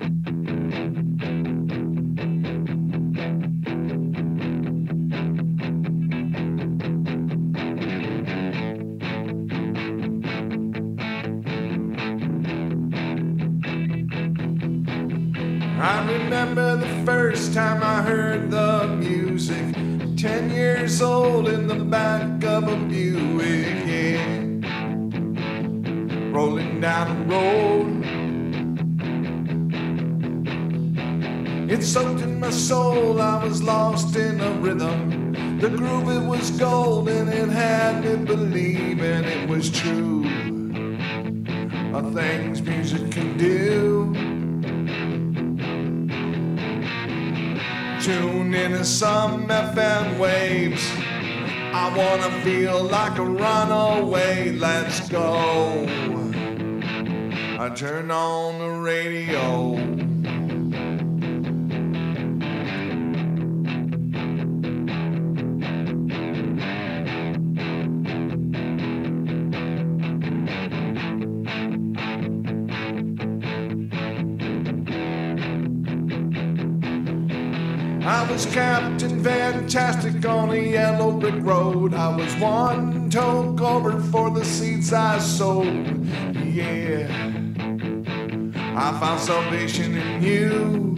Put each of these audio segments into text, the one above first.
I remember the first time I heard the music, 10 years old in the back of a Buick, yeah, rolling down the road. It soaked in my soul, I was lost in a rhythm. The groove, it was gold, and it had me believing it was true. Of things music can do. Tune into some FM waves. I wanna feel like a runaway. Let's go. I turn on the radio. I was Captain Fantastic on a yellow brick road. I was one toke over for the seeds I sowed. Yeah, I found salvation in you.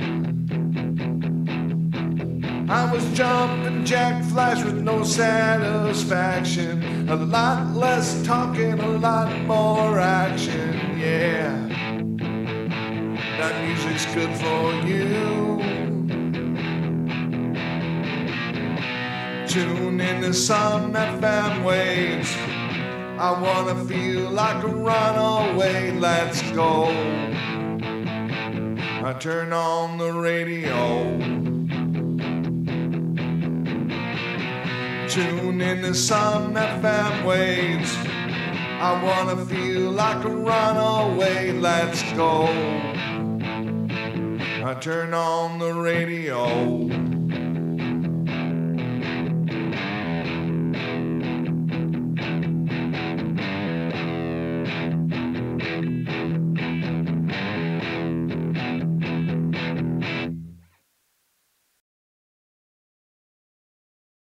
I was jumping Jack Flash with no satisfaction. A lot less talking, a lot more action. Yeah, that music's good for you. Tune into some FM waves. I wanna feel like a runaway. Let's go. I turn on the radio. Tune into some FM waves. I wanna feel like a runaway. Let's go. I turn on the radio.